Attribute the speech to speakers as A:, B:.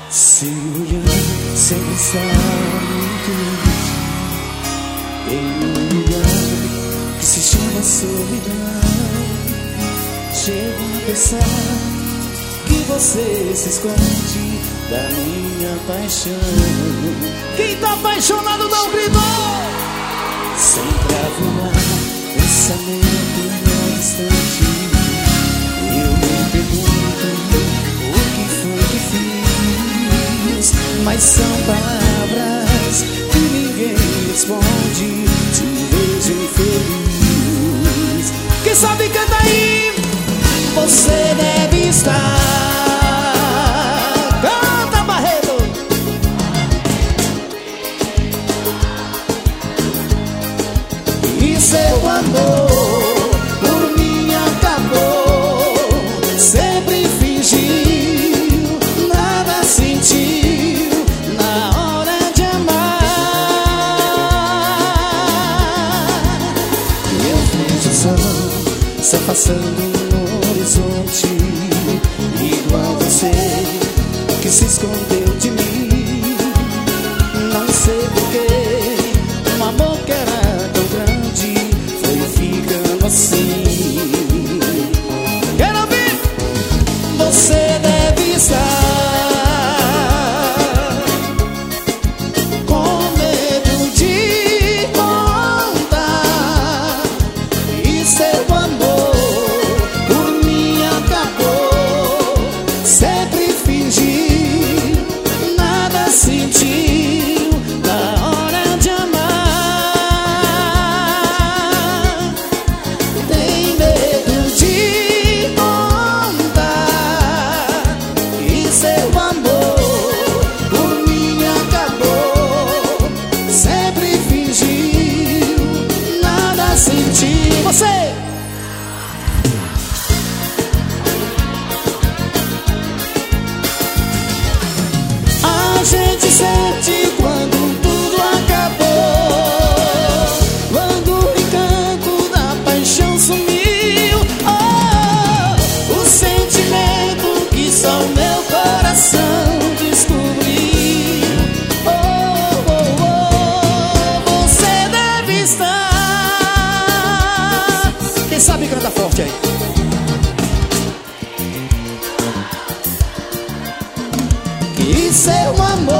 A: Seu olhar sempre está muito longe, em um lugar que se chama solidão. Chego a pensar que você se esconde da minha paixão.
B: Quem tá apaixonado dá um grito!
A: Sempre a voar, pensamento não distante. Eu me pergunto o que foi que fiz, mas são palavras que ninguém responde. Te vejo infeliz.
B: Quem sabe canta aí!
A: Você deve estar.
B: Canta, Barreto!
A: E seu amor por mim acabou. Sempre fingiu, nada sentiu na hora de amar. Eu vejo o sol se afastando no horizonte, igual você que se escondeu de mim. Não sei porquê, um amor que era tão grande foi ficando assim.
B: Quero ouvir!
A: Você deve estar com medo de contar, e seu amor por mim acabou. Sempre fingiu, nada sentiu na hora de amar. Tem medo de contar, e seu amor por mim acabou. Sempre fingiu, nada sentiu.
B: Você!
A: A gente sente quando tudo acabou, quando o encanto da paixão sumiu. Oh, o sentimento que só o meu coração descobriu. Oh, oh, oh, você deve estar.
B: Quem sabe canta forte aí!
A: E seu amor